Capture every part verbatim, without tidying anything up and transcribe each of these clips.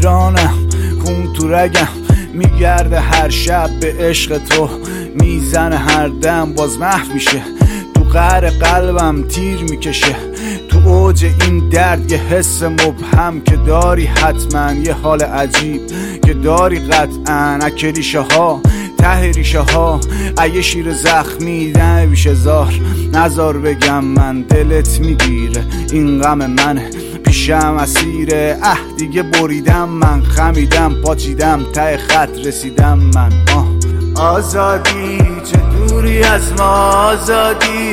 ایرانم، خون تو رگم میگرده هر شب به عشق تو، میزنه هر دم باز محو میشه، تو قعر قلبم تیر میکشه، تو اوج این درد یه حس مبهم که داری حتما، یه حال عجیب که داری قطعا، اکلیشه ها ته ریشه ها، اگه شیر زخمی دم بیشه زار نزار بگم من، دلت میگیره این غم منه پیشم اسیره، اه دیگه بریدم من، خمیدم پاچیدم ته خط رسیدم من. آه آزادی چه دوری از ما، آزادی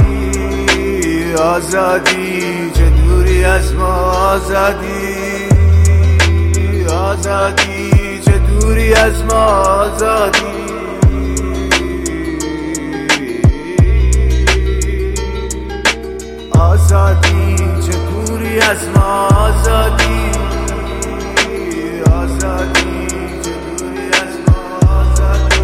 آزادی چه دوری از ما، آزادی آزادی چه دوری از ما، آزادی آزادی چه دوری از ما، آزادی آزادی چه دوری از ما، آزادی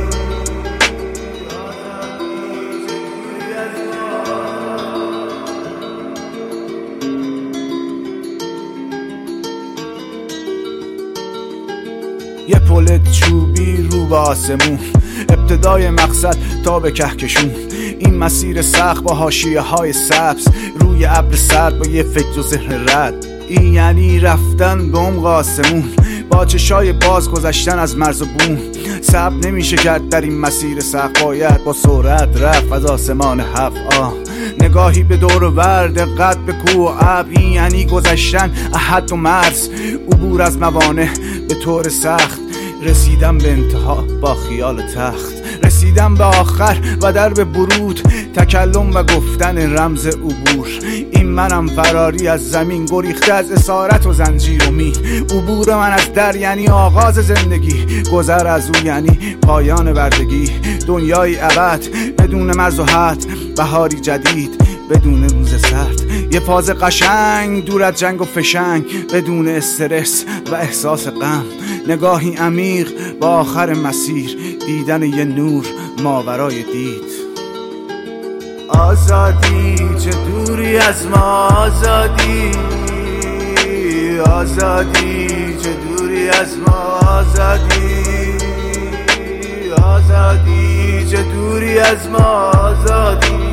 یه پل چوبی رو به آسمون، ابتدای مقصد تا به کهکشون، این مسیر سخت با حاشیه های سبز، روی ابر سرد با یه فکر و ذهن رد، این یعنی رفتن به عمق آسمون، با چشای باز گذشتن از مرز و بوم، صبر نمیشه کرد در این مسیر سخت، باید با سرعت رفت از آسمان هفت. آه نگاهی به دور و بر، دقت به کوه و ابر، این یعنی گذشتن حد و مرز، عبور از موانع به طور سخت، رسیدم به انتها با خیال تخت، رسیدم به آخر و در به برود، تکلم و گفتن رمز عبور، این منم فراری از زمین، گریخته از اسارت و زنجیر و مین، عبور من از در یعنی آغاز زندگی، گذر از او یعنی پایان بردگی، دنیای ابد بدون مرز و حد، بهاری جدید بدون روز سرد، یه فاز قشنگ دور از جنگ و فشنگ، بدون استرس و احساس غم، نگاهی عمیق با آخر مسیر، دیدن یه نور ماورای دید. آزادی چه دوری از ما، آزادی آزادی چه دوری از ما، آزادی آزادی چه دوری از ما، آزادی